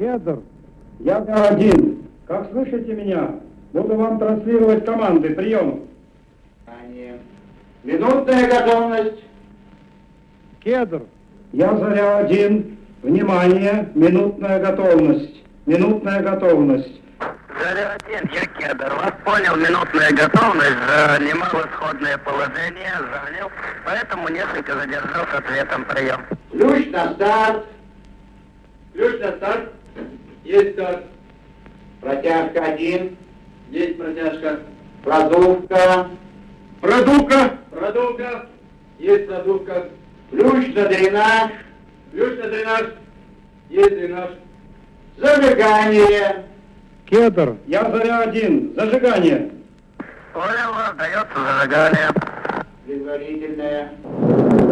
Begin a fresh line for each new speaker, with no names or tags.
Кедр, я один. Как слышите меня? Буду вам транслировать команды. Прием.
Минутная готовность.
Кедр, я Заря-1. Внимание, минутная готовность. Минутная готовность.
Заря-1, я Кедр. Вас понял, минутная готовность. Занимал исходное положение, занял. Поэтому несколько задержал с ответом. Прием.
Ключ на старт.
Ключ на старт. Есть старт.
Протяжка 1.
Есть протяжка.
Продувка.
Продувка. Продувка. Есть продувка.
Ключ на дренаж.
Ключ на дренаж. Есть дренаж.
Зажигание.
Кедр, я Заря-1. Зажигание.
Понял вас, дается зажигание.
Предварительное.